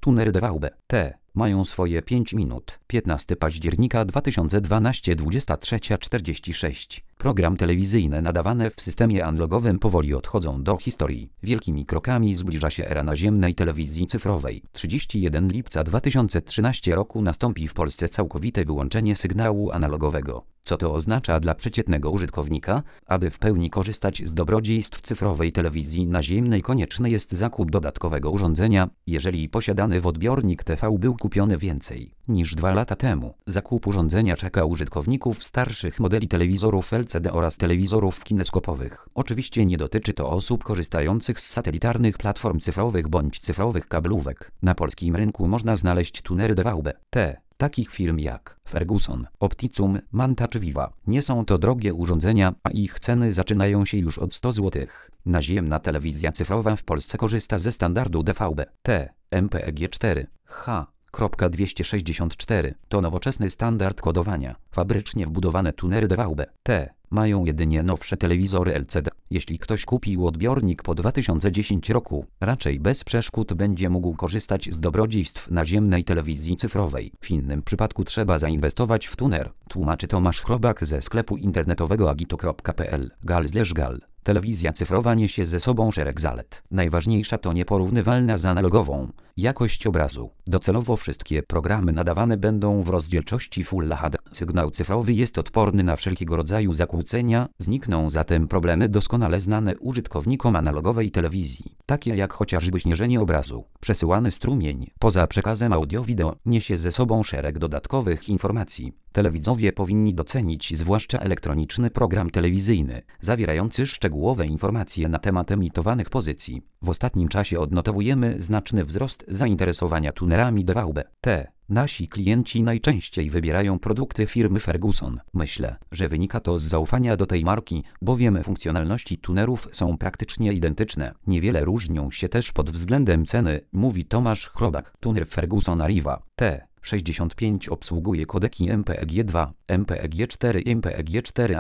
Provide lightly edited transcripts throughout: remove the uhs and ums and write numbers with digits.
Tuner DVB-T mają swoje 5 minut. 15 października 2012, 23:46. Program telewizyjny nadawane w systemie analogowym powoli odchodzą do historii. Wielkimi krokami zbliża się era naziemnej telewizji cyfrowej. 31 lipca 2013 roku nastąpi w Polsce całkowite wyłączenie sygnału analogowego. Co to oznacza dla przeciętnego użytkownika? Aby w pełni korzystać z dobrodziejstw cyfrowej telewizji naziemnej, konieczny jest zakup dodatkowego urządzenia, jeżeli posiadany w odbiornik TV był kupiony więcej niż 2 lata temu. Zakup urządzenia czeka użytkowników starszych modeli telewizorów LCD oraz telewizorów kineskopowych. Oczywiście nie dotyczy to osób korzystających z satelitarnych platform cyfrowych bądź cyfrowych kablówek. Na polskim rynku można znaleźć tunery DVB-T takich firm jak Ferguson, Opticum, Manta czy Viva. Nie są to drogie urządzenia, a ich ceny zaczynają się już od 100 zł. Naziemna telewizja cyfrowa w Polsce korzysta ze standardu DVB-T MPEG-4H.264. To nowoczesny standard kodowania. Fabrycznie wbudowane tunery DVB-T mają jedynie nowsze telewizory LCD. Jeśli ktoś kupił odbiornik po 2010 roku, raczej bez przeszkód będzie mógł korzystać z dobrodziejstw naziemnej telewizji cyfrowej. W innym przypadku trzeba zainwestować w tuner, tłumaczy Tomasz Chrobak ze sklepu internetowego agito.pl. Gal. Telewizja cyfrowa niesie ze sobą szereg zalet. Najważniejsza to nieporównywalna z analogową jakość obrazu. Docelowo wszystkie programy nadawane będą w rozdzielczości Full HD. Sygnał cyfrowy jest odporny na wszelkiego rodzaju zakłócenia, znikną zatem problemy doskonale znane użytkownikom analogowej telewizji, takie jak chociażby śnieżenie obrazu. Przesyłany strumień, poza przekazem audio-wideo, niesie ze sobą szereg dodatkowych informacji. Telewidzowie powinni docenić zwłaszcza elektroniczny program telewizyjny, zawierający szczegółowe informacje na temat emitowanych pozycji. W ostatnim czasie odnotowujemy znaczny wzrost zainteresowania tunerami DVB-T. Nasi klienci najczęściej wybierają produkty firmy Ferguson. Myślę, że wynika to z zaufania do tej marki, bowiem funkcjonalności tunerów są praktycznie identyczne. Niewiele różnią się też pod względem ceny, mówi Tomasz Chrobak. Tuner Ferguson Arriva T65 obsługuje kodeki MPEG-2, MPEG-4 i MPEG-4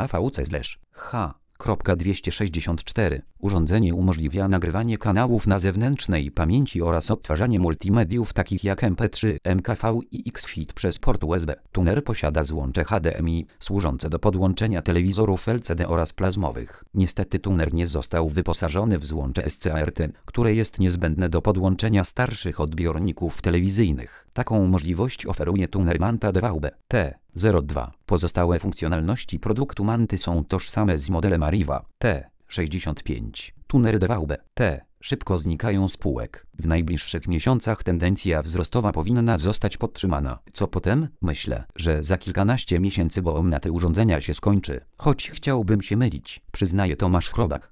AVC/H.264. Urządzenie umożliwia nagrywanie kanałów na zewnętrznej pamięci oraz odtwarzanie multimediów takich jak MP3, MKV i XFIT przez port USB. Tuner posiada złącze HDMI służące do podłączenia telewizorów LCD oraz plazmowych. Niestety tuner nie został wyposażony w złącze SCART, które jest niezbędne do podłączenia starszych odbiorników telewizyjnych. Taką możliwość oferuje tuner Manta DVB-T02. Pozostałe funkcjonalności produktu Manty są tożsame z modelem Arriva T65. Tunery DVB-T szybko znikają z półek. W najbliższych miesiącach tendencja wzrostowa powinna zostać podtrzymana. Co potem? Myślę, że za kilkanaście miesięcy boom na te urządzenia się skończy. Choć chciałbym się mylić, przyznaje Tomasz Chrobak.